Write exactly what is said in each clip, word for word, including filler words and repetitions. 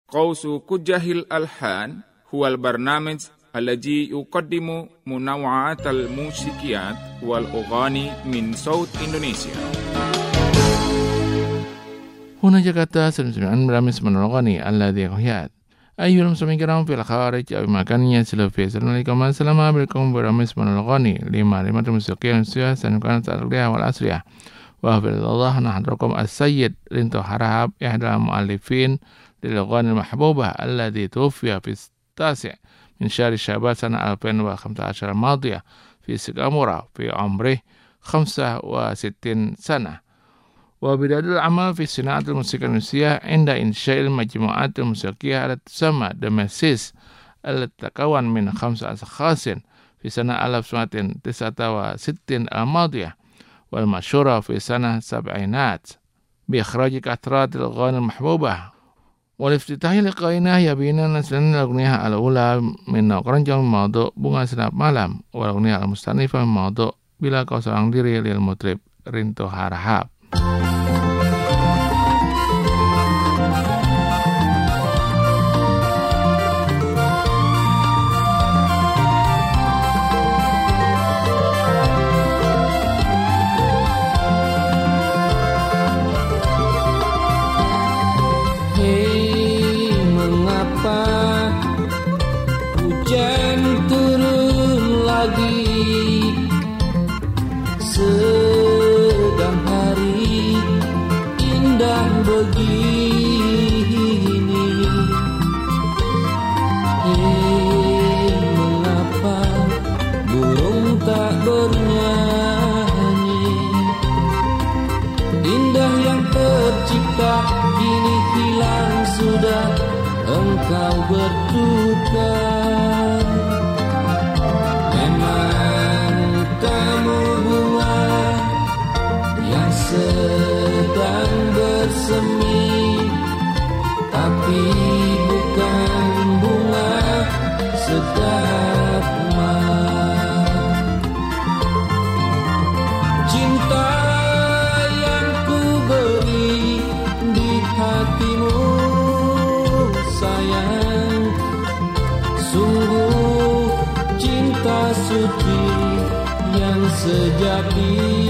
Qausu Kujahil Alhan huwal barnamij الذي يقدم منوعات الموسيقيات والأغاني من صوت إندونيسيا. هنا جاكتا سمسمعان برامج من الأغاني الذي قهيات أيها المسلمين الكرام في الخارج أو مكان يسلو فيه. السلام عليكم السلام عليكم برامج من الأغاني لما لما الموسيقى الإندونيسية سنكون التاريخية والأصلية. وفي الله نحضركم السيد رينتو هارهاب إحدى المؤلفين للأغاني المحبوبة الذي توفي في التاسع من شهر شعبان سنة ألفين وخمسة عشر الماضية في سنغافورة في عمره خمسة وستين سنة. وبدأ العمل في صناعة الموسيقى الإندونيسية عند إنشاء المجموعات الموسيقية التي تسمى دمسيس التي تتكون من خمسة أشخاص في سنة ألف وتسعمائة وتسعة وستين الماضية والمشهورة في سنة السبعينات بإخراج قطرات الأغاني المحبوبة. والافتتاح لقائنا يبينا نسلنا الأغنية الأولى من keroncong موضوع Bunga Senap Malam والأغنية المستأنفة من موضوع Bila Kau Seorang Diri للمطرب رينتو هارهاب. Sedang hari indah begini, hei mengapa burung tak bernyanyi? Indah yang tercipta kini hilang sudah, engkau berduka. Sedang bersemi, tapi bukan bunga sedap malam. Cinta yang ku beri di hatimu sayang, sungguh cinta suci yang sejati.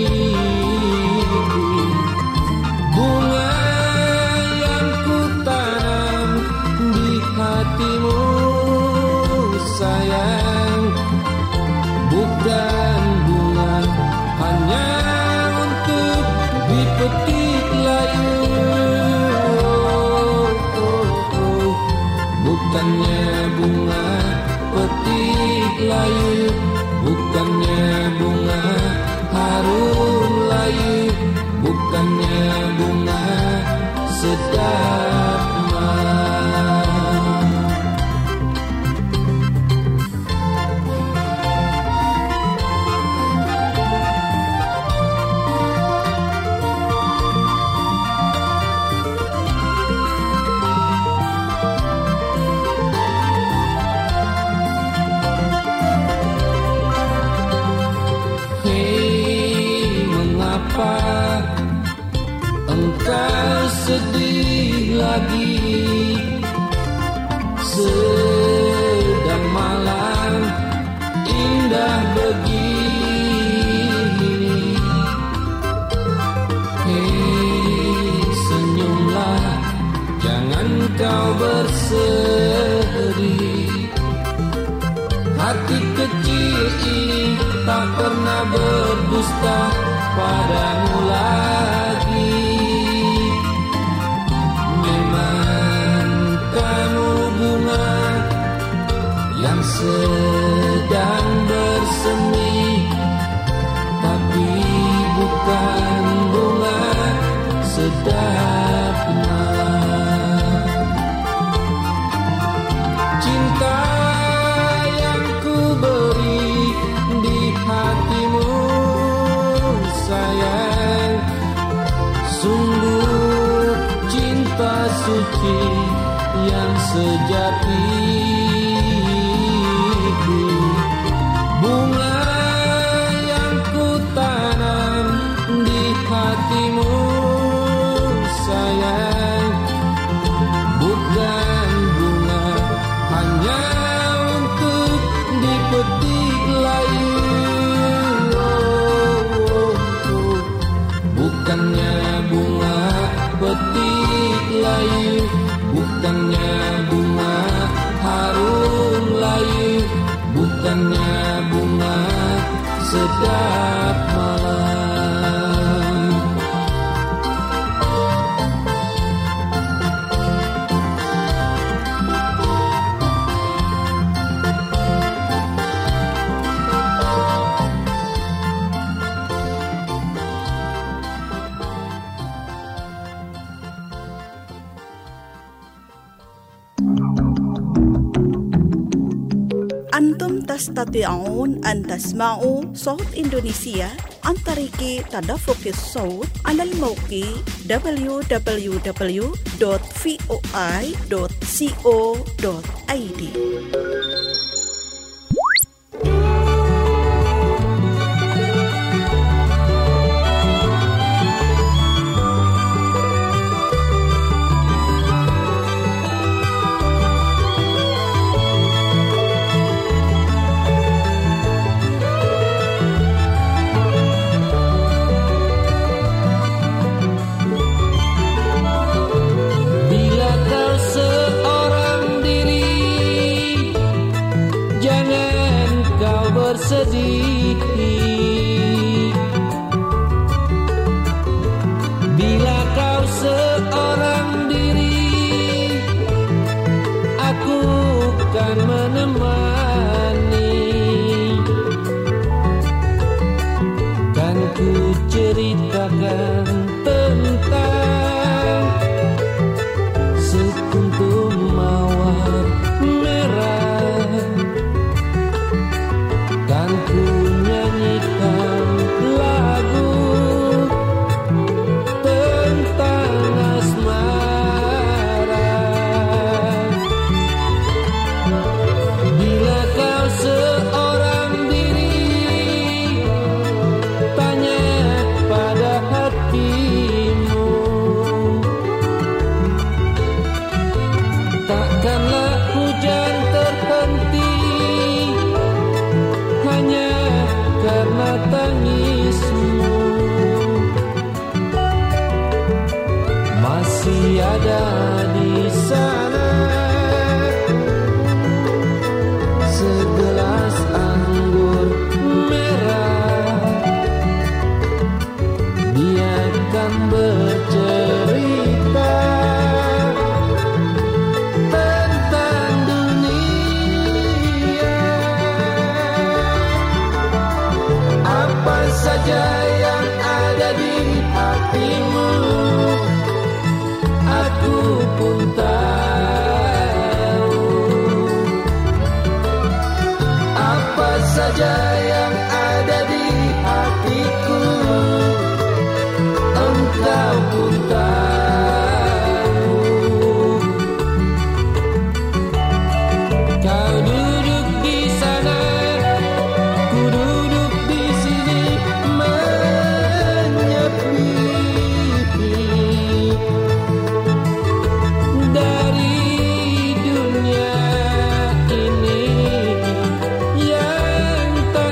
Bunga yang ku tanam di hatimu sayang, bukan bunga hanya untuk dipetik layu. Oh, oh, oh. Bukannya bunga petik layu, bukannya bunga harum layu, bukannya bunga sedap malam. Hei mengapa engkau sedih lagi? Sedang malam indah begini, hei senyumlah, jangan kau bersedih. Hati kecil ini tak pernah berdusta padamu lagi. Memang kamu bunga yang sedang bersemi, tapi bukan bunga sedap malam. Cinta yang ku beri di hatimu sayang, sungguh cinta suci yang sejati. Bunga yang ku tanam di hatimu sayang, bukan mekarnya bunga setiap malam. Antum tastati'un an tasma'u Saut Indonesia an tariki tadaffuqis saut alal mawqi w w w dot voi dot co dot i d. Sedih bila kau seorang diri, aku kan menemani. Kan ku ceritakan tentang sekuntum mawar merah, dan ku nyanyikan lagu tentang asmara. Bila kau seorang diri, tanya pada hatimu, takkanlah hujan terhenti hanya karena tangismu. Masih ada di sana segelas anggur merah, biarkan bercerita tentang dunia. Apa saja yang ada di hatimu, aku pun tahu. Apa saja yang ada di hatiku, engkau pun tahu. Kau duduk di sana, ku duduk di sini menyepi. Dari dunia ini yang tak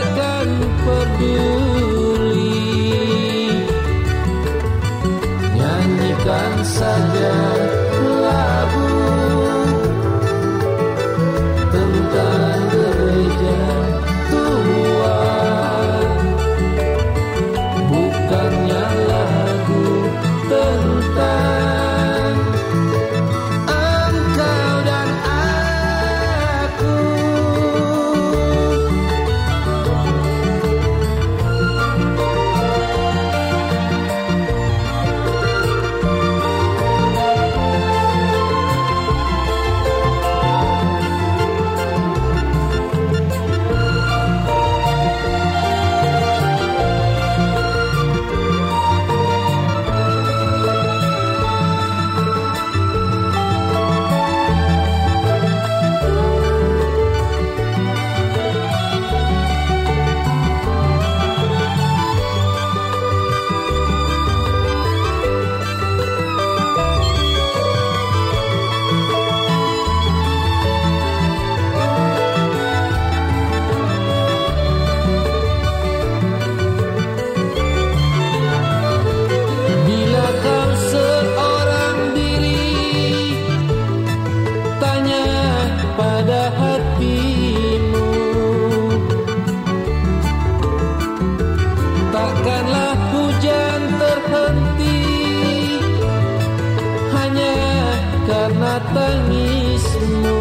tangismu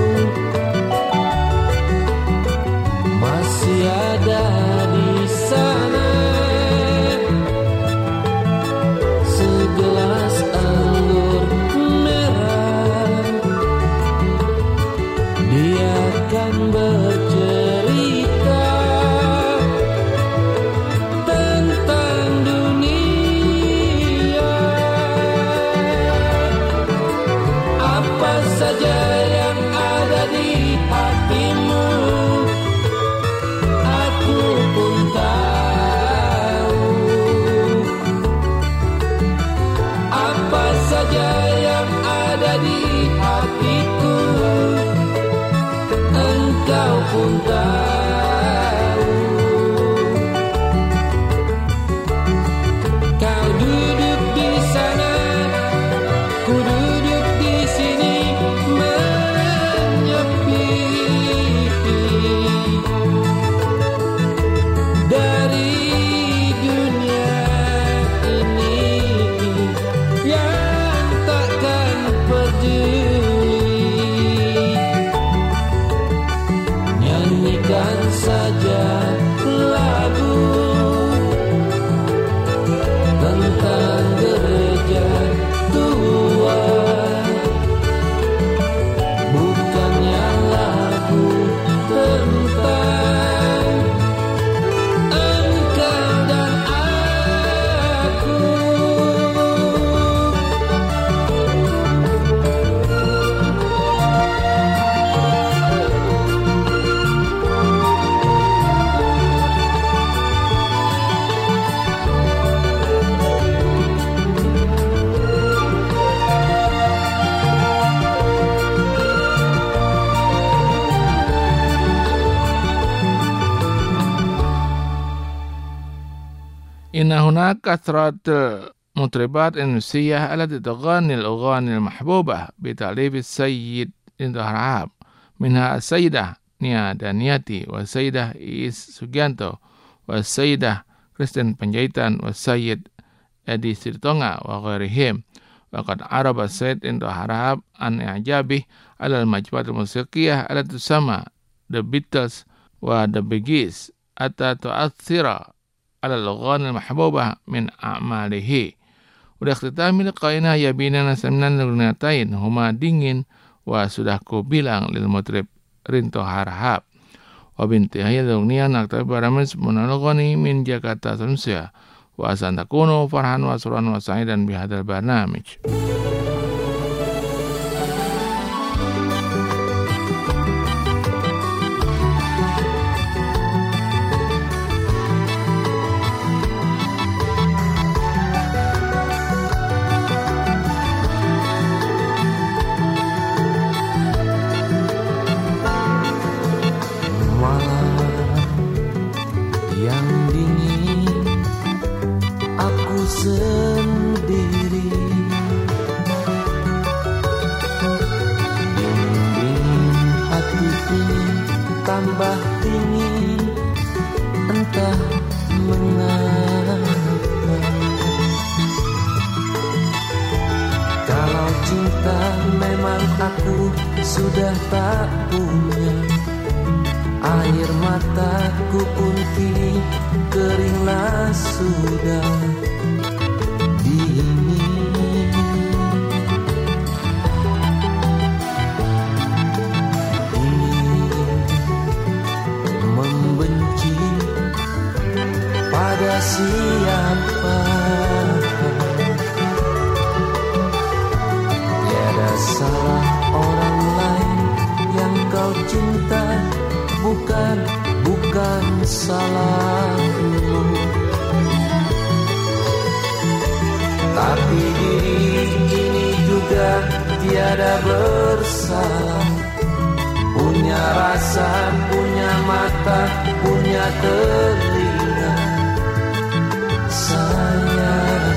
masih ada di sana. Segelas anggur merah, dia akan bercerita tentang dunia. Apa saja yang ada di hatimu, aku pun tahu. Apa saja yang ada di hatiku, engkau pun tahu. Kau duduk di sana, ku duduk di sini menyepi. Dari dunia ini yang takkan peduli, nyanyikan saja lagu tentang gereja tua, bukannya lagu tentang engkau dan aku. إن هناك كثرة مطربات إندونيسية التي تغني الأغاني المحبوبة بتأليف السيد إندو هرهاب، منها السيدة نيا دانياتي والسيدة إيس سوجيانتو والسيدة كريستين بنجايتان والسيد أدي سيرتونغا وغيرهم. وقد عرب السيد إندو هرهاب عن إعجابه على المجموعات الموسيقية التي تسمى The Beatles و The Bee Gees حتى تؤثر على الأغاني المحبوبة من أعماله. ولختتام لقائنا ya bina nasamnan lugnatain huma dingin wa sudah ku bilang lil mutrib Rinto Harahap wa binti hayal dunia naktabi baramis monologoni min Jakarta Indonesia wa asantakuno farhan wa suran wa sa'idan bihadal barnamij. Sendiri dingin hati ini tambah dingin, entah mengapa. Kalau cinta memang aku sudah tak punya, air mataku pun kini keringlah sudah. Membenci pada siapa, tiada salah orang lain yang kau cinta, bukan bukan salahmu. Tapi diri ini juga tiada bersalah, punya rasa, punya mata, punya telinga. Sayang,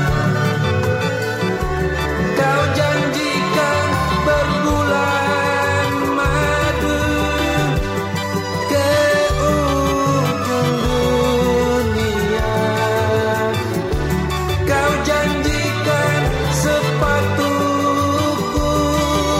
kau janjikan berbulan madu ke ujung dunia. Kau janjikan sepatuku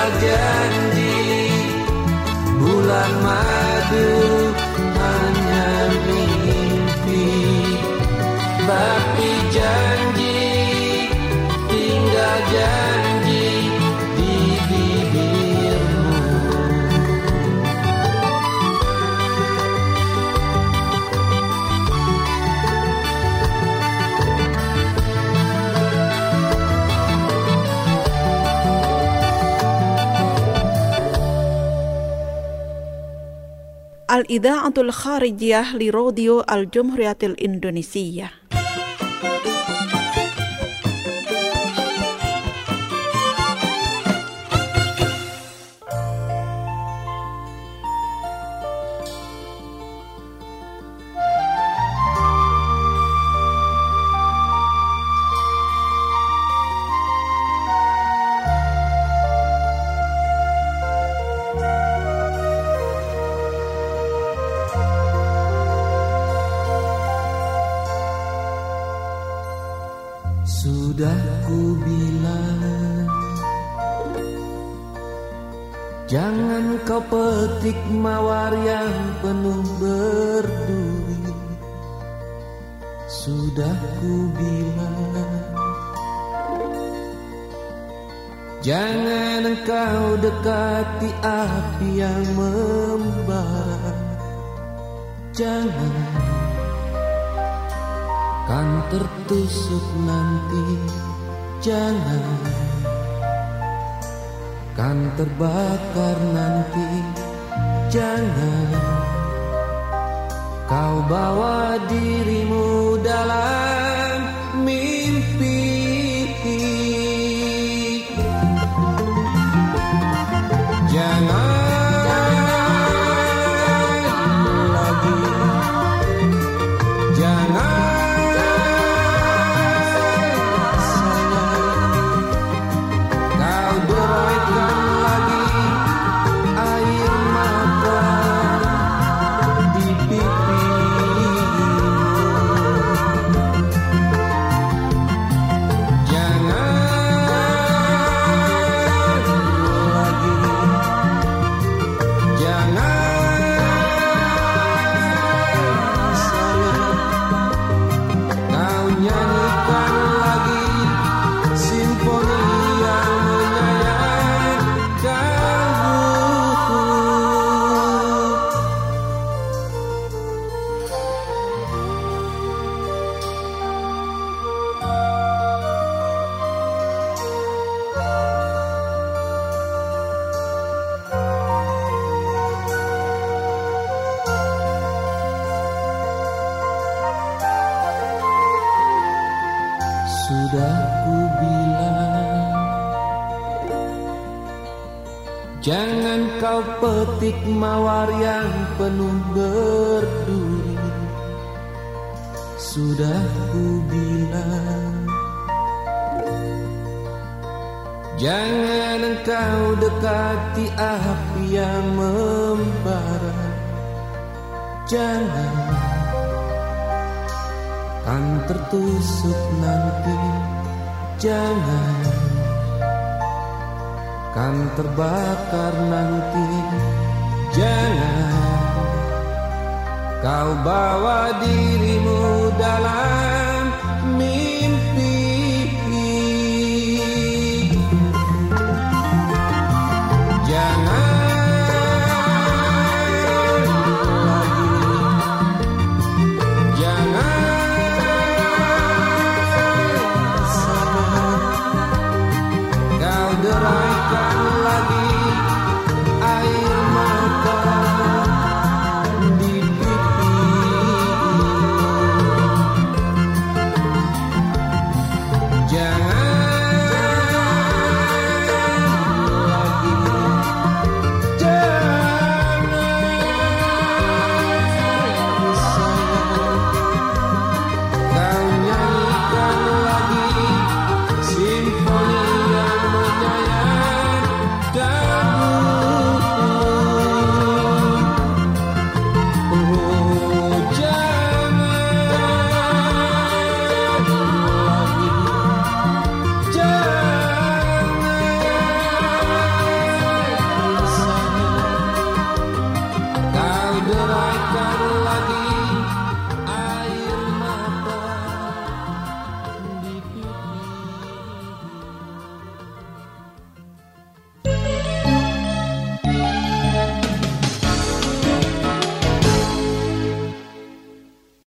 janji, bulan madu hanya mimpi. Tapi janji, tinggal janji di bibirmu. Al-Idha'atul Kharijiyah li Radio Al-Jumhuriyatil Indonesia. Sudah ku bilang, jangan kau petik mawar yang penuh berduri. Sudah ku bilang, jangan engkau dekati api yang membara. Jangan, kan tertusuk nanti. Jangan, kan terbakar nanti. Jangan kau bawa dirimu dalam mimpi. Jangan lagi, jangan sudah ku bilang, jangan kau petik mawar yang penuh berduri. Sudah ku bilang, jangan engkau dekati api yang membara. Jangan, kan tertusuk nanti. Jangan, kan terbakar nanti. Jangan kau bawa dirimu dalam